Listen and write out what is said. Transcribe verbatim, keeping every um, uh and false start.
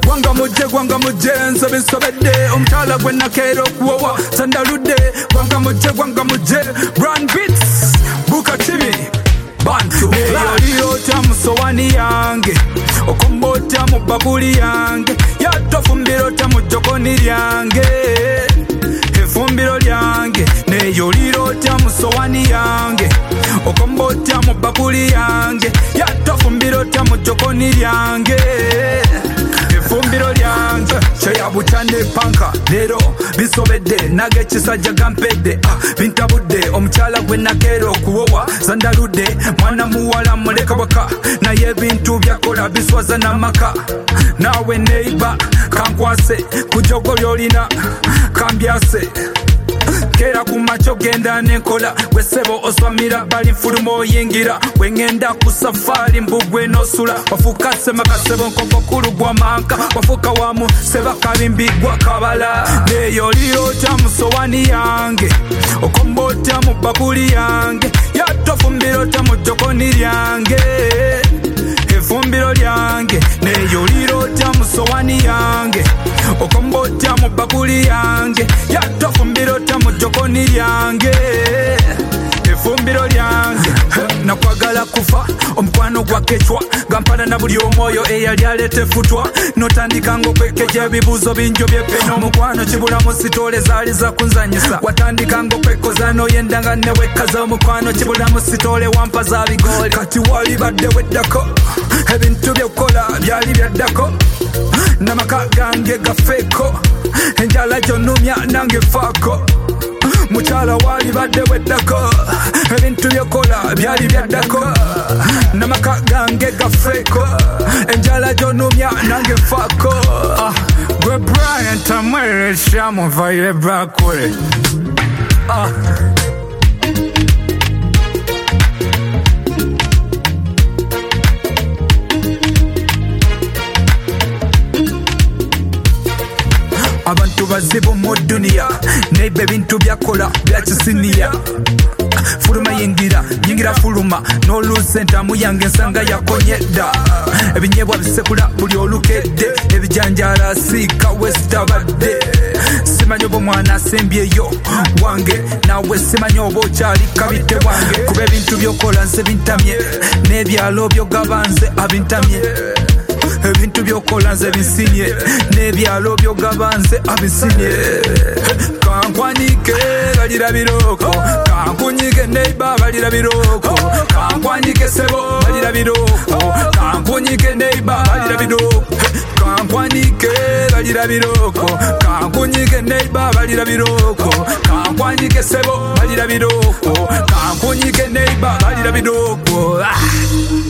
Gwanga muje gwanga muje nsobe nsobedde omukyala gwe nakeera okuwowa sandaludde gwanga muje gwanga muje brand beats buka kimi bantu eyolirota mu sowani yange okombota mu bakuli yange yatofumbirota mu jokoni lyange efumbiro lyange neyolirota mu sowani yange okombota mu bakuli yange yatofumbirota mu jokoni lyange efumbiro lyange kyeyabutane panka leero bisobedde nage kisajja gampedde ah, bintabudde omukyala gwe nakeera okuwowa zandaludde mwana muwala muleka waka naye ebintu byakola biswaza n'amaka naawe neiba kankwase ku jogo lyolina kambyase kera kumacho genda nenkola wesebo oswamira bali fulumo oyingira wengenda ku safari mbugwe nosula wafuka sema kasebo nkoko kulugwa manka wafuka wamu seba kabimbigwa kabala neyolirota mu sowani yange okombota mu bakuli yange yatofumbirota mu jokoni lyange efumbiro lyange neyolirota mu sowani yange okombota mu bakuli yange yatofumbirota mu jokoni lyange efumbiro lyange nakwagala kufa omukwano gwa kechwa gampana na buli omwoyo eyali alete futwa notandika ng'okwekeja ebibuuzo binjo byepeno omukwano kibula mu sitole zaali za kunzanyisa watandika ng'okwekoza n'oyendanga ne wekkaza omukwano kibula mu sitole wampa za bigoli kati wali badde weddako ebintu byokukola byali byaddako n'amaka gange gafeeko enjala gyonnumya nange faako mukyala wali badde weddako ebintu byokola byali byaddako n'amaka gange gafeeko enjala gyonnumya nange faako ah, gwe Bryant amweresha muvaire brakule ah. Abantu bazibu mu duniya neiba ebintu byakola byakisiniya fuluma yingira yingira fuluma n'oluusa entamu yange ensanga yakonyedda ebinyebwa bisekula buli olukedde ebijanjala siika wesitabadde simanyi oba omwana asembyeyo wange nawe simanyi oba okyali kabidde wange kuba ebintu byokola nze bintamye n'ebyalo byogaba nze abintamye ebintu byokola nze bisinye n'ebyalo byogaba nze abisinye kankwanike balira biroko kankunyike neiba balira biroko kankwanike sebo balira biroko kankunyike neiba balira biroko kankwanike balira biroko kankunyike neiba balira biroko kankwanike sebo balira biroko kankunyike neiba balira biroko ah.